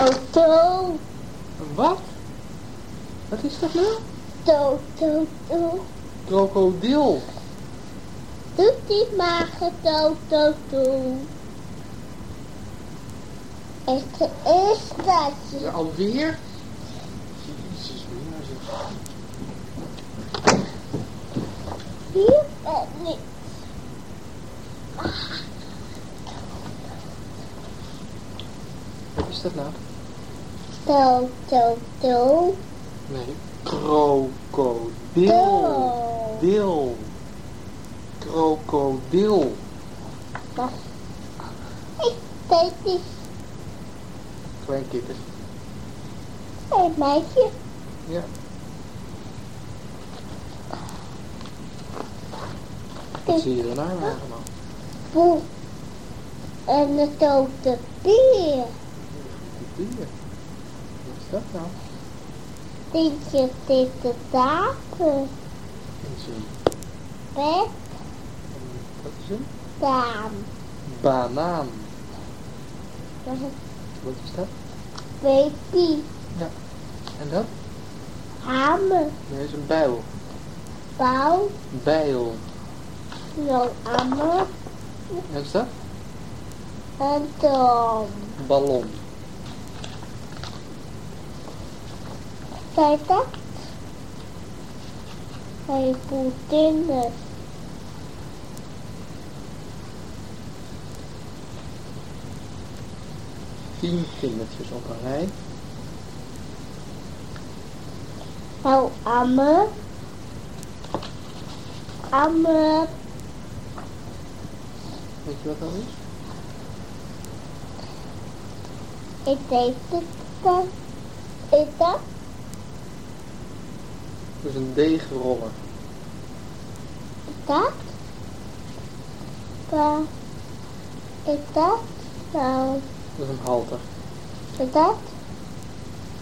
Toto. Een wat? Wat is dat nou? Toto. Krokodil. Doet die mager Toto. Het is dat Ja, je. alweer? Jezus, mina zeg. Hier en niet. Wat is dat nou? Toto. Nee, krokodil. Dil. Krokodil. Ik weet niet. Klein kikker. Een meisje. Ja. Wat zie je er nou allemaal? Boe. En de dode bier. Die bier. Wat is dat nou? Dintje zit te dapen. In zijn... Bed. Wat is het? Daan. Banaan. Wat is dat? Baby. Ja. En dat? Hamer. Nee, dat is een bijl. Bouw. Bijl. Zo'n hamer. En wat is dat? En dan. Ballon. Kijk dat. Hij poedinnen. Tien kindertjes op een rij. Nou, hamer. Hamer. Weet je wat dat is? Ik weet het dan. Is dat? Dat is een deegroller. Dat? Waar is dat? Nou, Dat is een halter. is dat?